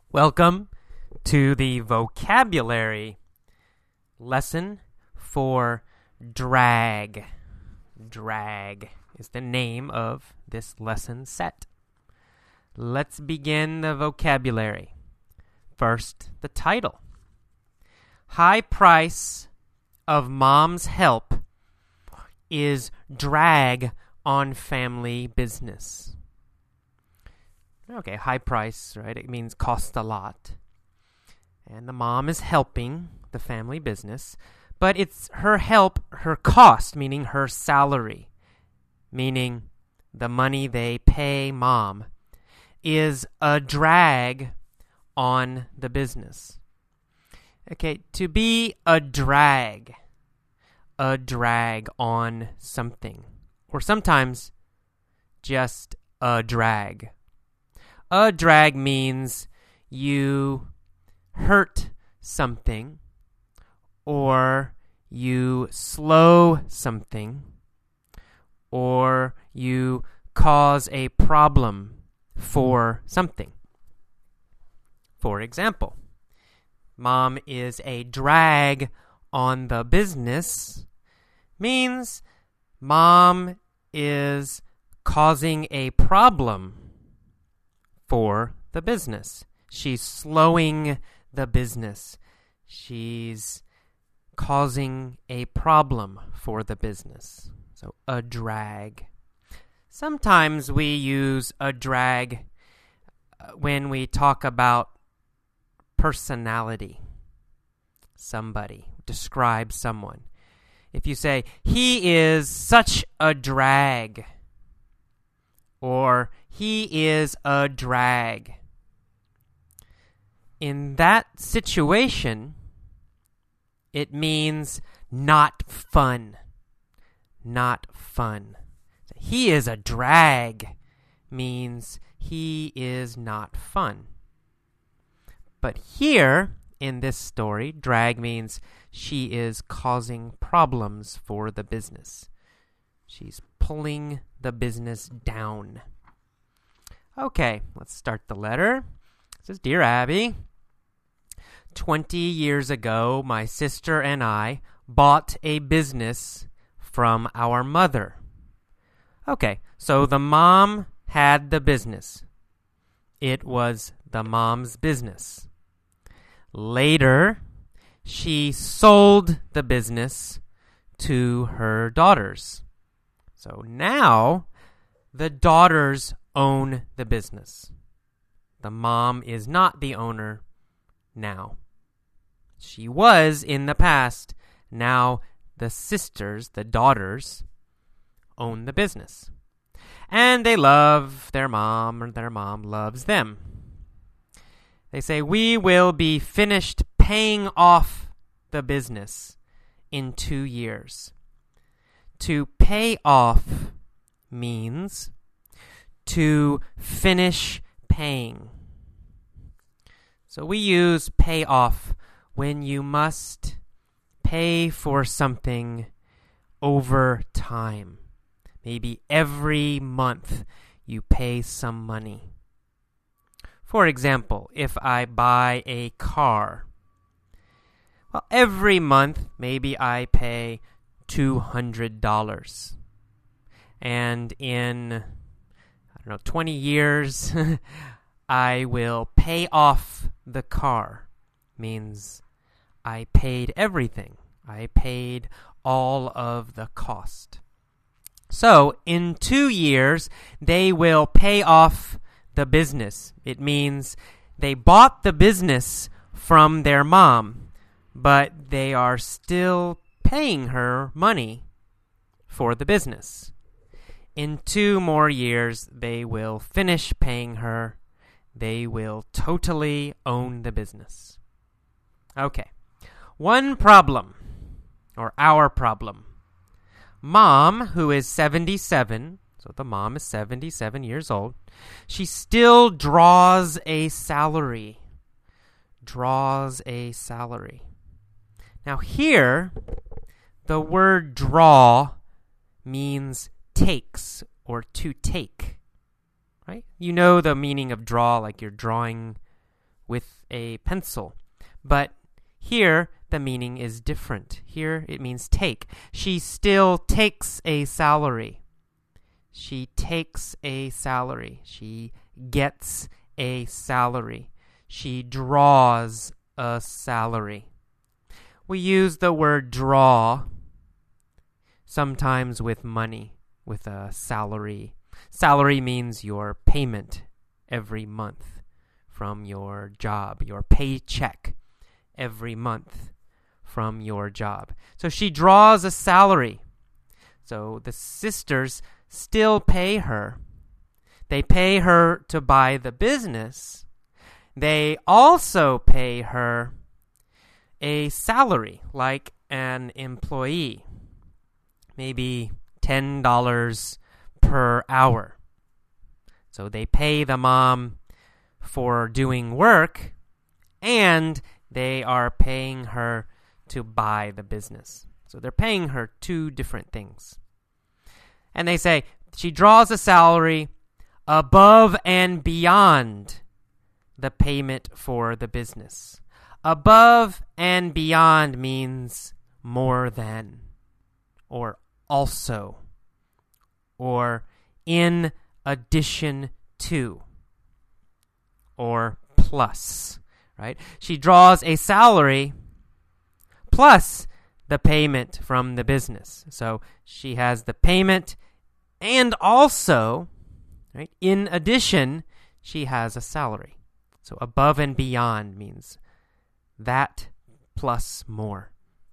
Welcome to the vocabulary lesson for drag. Drag is the name of this lesson set. Let's begin the vocabulary. First, the title. High price of mom's help is drag on family business. Okay, high price, right? It means cost a lot. And the mom is helping the family business, but it's her help, her cost, meaning her salary, meaning the money they pay mom, is a drag on the business. Okay, to be a drag on something, or sometimes just a drag. A drag means you hurt something or you slow something or you cause a problem for something. For example, mom is a drag on the business means mom is causing a problem for the business. She's slowing the business. She's causing a problem for the business. So a drag. Sometimes we use a drag when we talk about personality. Somebody, describe someone. If you say, he is such a drag, or he is a drag. In that situation, it means not fun. Not fun. He is a drag means he is not fun. But here, in this story, drag means she is causing problems for the business. She's pulling the business down. Okay, let's start the letter. It says, Dear Abby, 20 years ago, my sister and I bought a business from our mother. Okay, so the mom had the business. It was the mom's business. Later, she sold the business to her daughters. So now, the daughters own the business. The mom is not the owner now. She was in the past. Now, the sisters, the daughters, own the business. And they love their mom, or their mom loves them. They say, we will be finished paying off the business in 2 years. To pay off means to finish paying. So we use pay off when you must pay for something over time. Maybe every month you pay some money. For example, if I buy a car, well, every month maybe I pay $200. And in, 20 years, I will pay off the car. Means I paid everything. I paid all of the cost. So, in 2 years, they will pay off the business. It means they bought the business from their mom, but they are still paying her money for the business. In 2 more years, they will finish paying her. They will totally own the business. Okay. One problem, or our problem. Mom, who is 77, so the mom is 77 years old, she still draws a salary. Draws a salary. Now here, the word draw means takes or to take, right? You know the meaning of draw, like you're drawing with a pencil. But here, the meaning is different. Here, it means take. She still takes a salary. She takes a salary. She gets a salary. She draws a salary. We use the word draw sometimes with money, with a salary. Salary means your payment every month from your job, your paycheck every month from your job. So she draws a salary. So the sisters still pay her. They pay her to buy the business. They also pay her a salary, like an employee, maybe $10 per hour. So they pay the mom for doing work, and they are paying her to buy the business. So they're paying her two different things. And they say she draws a salary above and beyond the payment for the business. Above and beyond means more than, or also, or in addition to, or plus, right? She draws a salary plus the payment from the business. So she has the payment and also, right, in addition, she has a salary. So above and beyond means that plus more.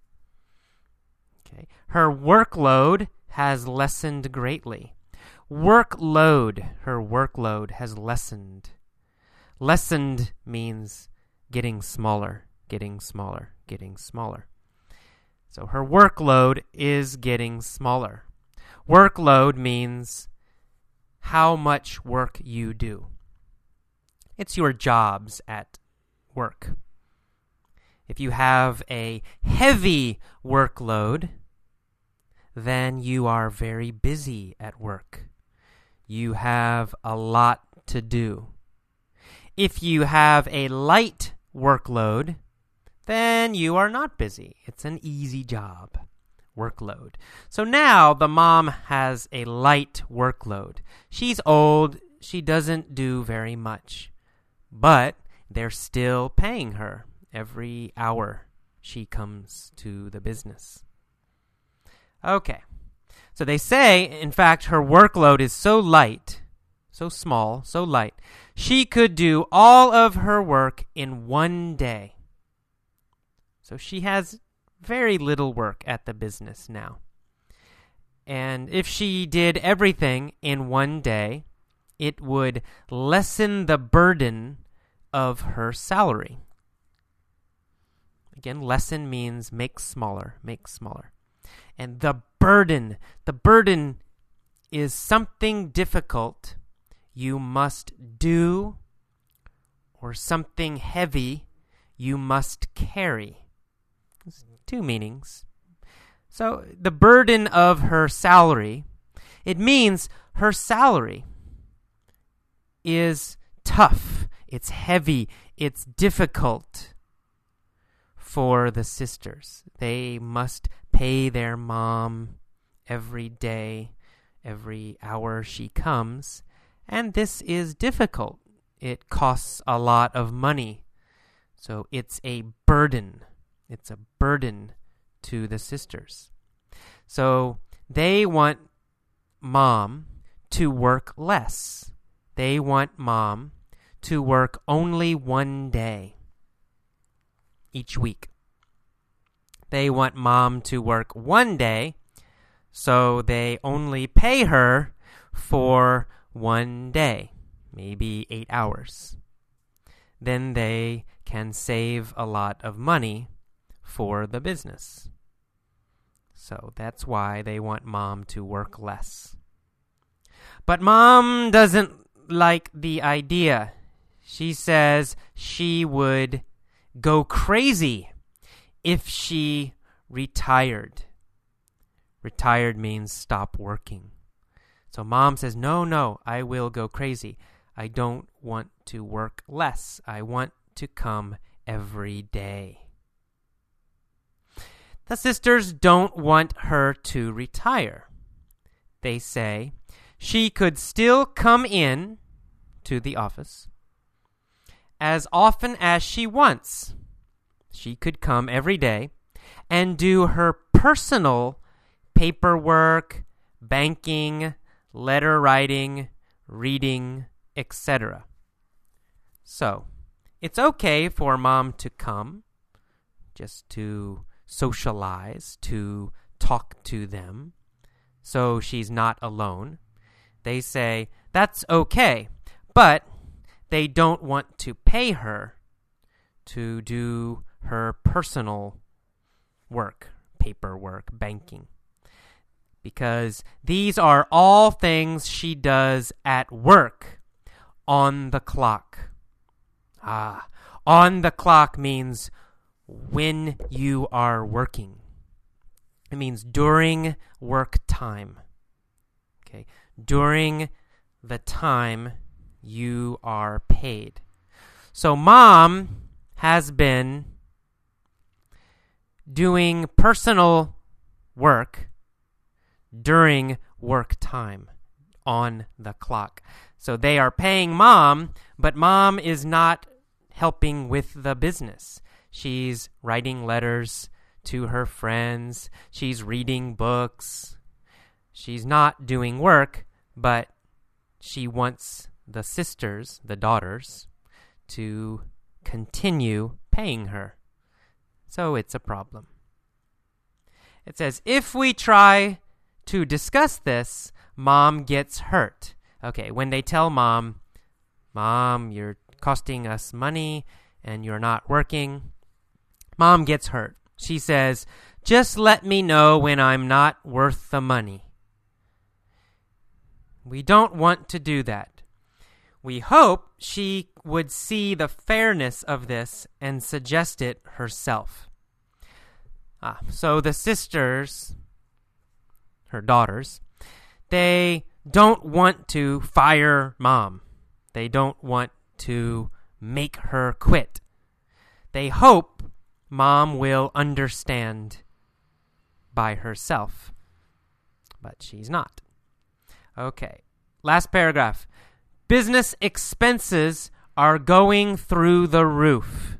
Okay. Her workload has lessened greatly. Workload, her workload has lessened. Lessened means getting smaller, getting smaller, getting smaller. So her workload is getting smaller. Workload means how much work you do. It's your jobs at work. If you have a heavy workload, then you are very busy at work. You have a lot to do. If you have a light workload, then you are not busy. It's an easy job. Workload. So now the mom has a light workload. She's old. She doesn't do very much. But they're still paying her every hour she comes to the business. Okay. So they say, in fact, her workload is so light, so small, so light, she could do all of her work in one day. So she has very little work at the business now. And if she did everything in one day, it would lessen the burden of her salary. Again, lessen means make smaller, make smaller. And the burden is something difficult you must do or something heavy you must carry. There's two meanings. So the burden of her salary, it means her salary is tough, it's heavy, it's difficult for the sisters. They must pay their mom every day, every hour she comes, and this is difficult. It costs a lot of money. So it's a burden. It's a burden to the sisters. So they want mom to work less. They want mom to work only one day each week. They want mom to work one day, so they only pay her for one day, maybe 8 hours. Then they can save a lot of money for the business. So that's why they want mom to work less. But mom doesn't like the idea. She says she would go crazy if she retired. Retired means stop working. So mom says, no, I will go crazy. I don't want to work less. I want to come every day. The sisters don't want her to retire. They say she could still come in to the office as often as she wants. She could come every day and do her personal paperwork, banking, letter writing, reading, etc. So, it's okay for mom to come, just to socialize, to talk to them, so she's not alone. They say that's okay, but they don't want to pay her to do her personal work, paperwork, banking, because these are all things she does at work on the clock. On the clock means when you are working. It means during work time. Okay, during the time you are paid. So mom has been doing personal work during work time on the clock. So they are paying mom, but mom is not helping with the business. She's writing letters to her friends. She's reading books. She's not doing work, but she wants the sisters, the daughters, to continue paying her. So it's a problem. It says, if we try to discuss this, mom gets hurt. Okay, when they tell mom, you're costing us money and you're not working, mom gets hurt. She says, just let me know when I'm not worth the money. We don't want to do that. We hope she would see the fairness of this and suggest it herself. So the sisters, her daughters, they don't want to fire mom. They don't want to make her quit. They hope mom will understand by herself. But she's not. Okay, last paragraph. Business expenses are going through the roof.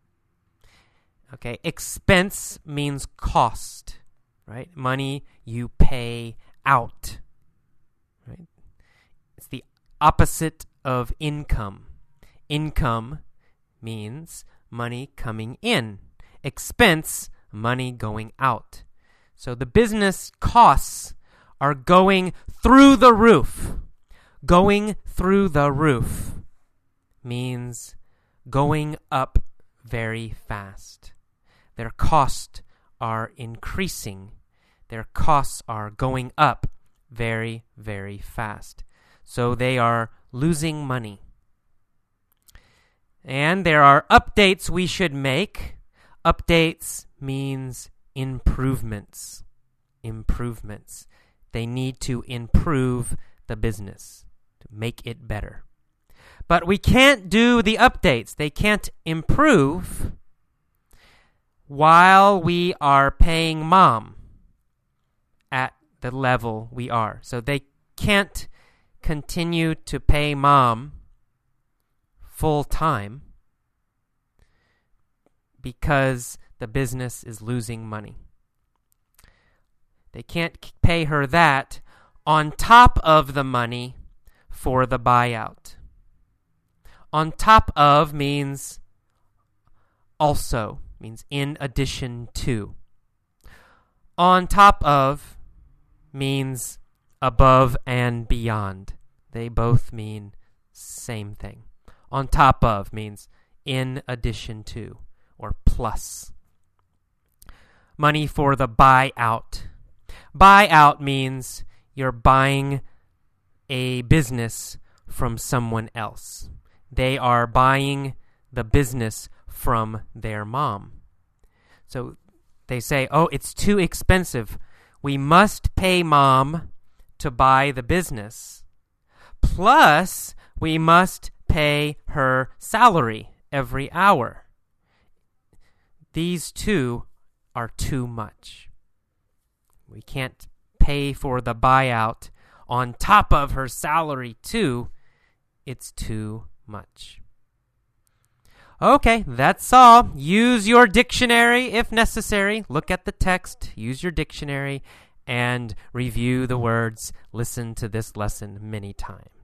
Okay, expense means cost, right? Money you pay out, right? It's the opposite of income. Income means money coming in. Expense, money going out. So the business costs are going through the roof. Going through the roof means going up very fast. Their costs are increasing. Their costs are going up very, very fast. So they are losing money. And there are updates we should make. Updates means improvements. Improvements. They need to improve the business to make it better. But we can't do the updates. They can't improve while we are paying mom at the level we are. So they can't continue to pay mom full time because the business is losing money. They can't pay her that on top of the money for the buyout. On top of means also, means in addition to. On top of means above and beyond. They both mean same thing. On top of means in addition to or plus. Money for the buyout. Buyout means you're buying a business from someone else. They are buying the business from their mom. So they say, oh, it's too expensive. We must pay mom to buy the business. Plus, we must pay her salary every hour. These two are too much. We can't pay for the buyout on top of her salary too. It's too much. Okay, that's all. Use your dictionary if necessary. Look at the text, use your dictionary, and review the words. Listen to this lesson many times.